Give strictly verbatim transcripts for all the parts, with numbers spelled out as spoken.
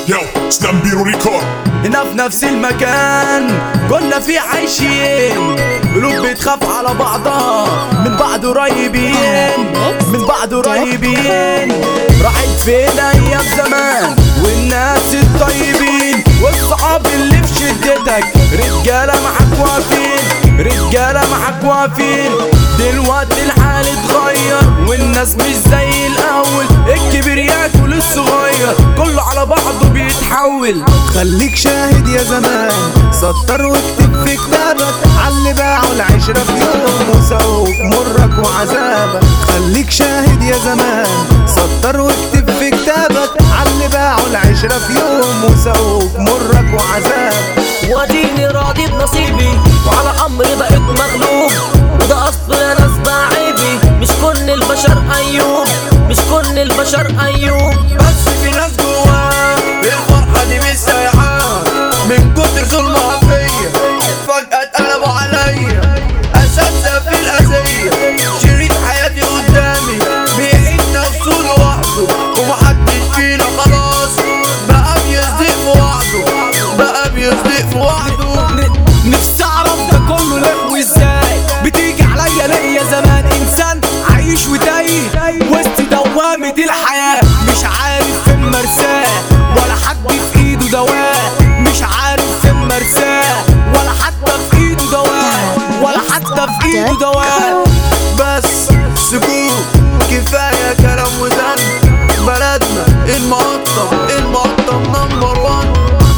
يو اسلام بيرو ريكورد. هنا في نفس المكان كنا في عايشين، قلوب بتخاف على بعضها، من بعض قريبين من بعض قريبين. راحت فين ايام زمان والناس الطيبين، والصحاب اللي في شدتك رجاله معاك واقفين، رجاله معاك واقفين. دلوقتي الحال اتغير والناس مش زي الاول، الكبير ياكل الصغير كله على بعضه بيتحول. خليك شاهد يا زمان، سطر واكتب في كتابك عاللي باعوا العشرة في يوم وسوق مرك وعذابك. خليك شاهد يا زمان، سطر واكتب في كتابك عاللي باعوا العشرة في يوم وسوق مرك وعذابك. واديني راضي بنصيبي وعلى امري بقيت مغلوب، وده اصل يا ناس بعيبي، مش كل البشر ايوب، مش كل البشر ايوب. بس في ناس جواه الفرحة دي مش سايعة، من كتر ظلمها فيا فجأة اتقلبوا عليا. أساتذة في الأذية، شريط حياتي قدامي بيعيد نفسه لوحده، ومحدش فينا خلاص بقى بيصدق في وعده، بقى بيصدق في وعده. نفسي أعرف ده كله ليه وإزاي بتيجي عليا ليا زمان، إنسان عايش وتايه وسط دوامة الحياة، مش عارف فين مرساه ولا حد في ايده دواء، مش عارف فين مرساه ولا حتى في ايده دواء، ولا حتى في ايده دواء. بس سكوت كفاية كلام وزن، بلدنا المقطم المقطم نمبر وان.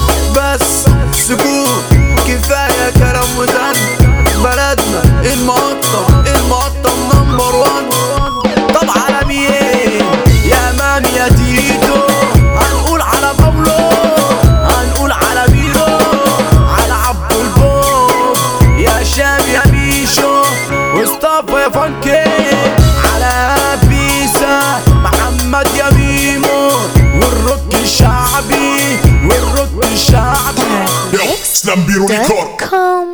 بس سكوت كفاية كلام وزن، بلدنا المقطم المقطم نمبر وان. طب على مين يا مامي يا تيتو؟ هنقول على باولو، هنقول على بيرو، على عبد البوب، يا شام يا ميشو، مصطفى يا فانكي، على بيسا، محمد يا ميمو، والروك الشعبي والروك الشعبي. يو اسلام بيرو ريكورد.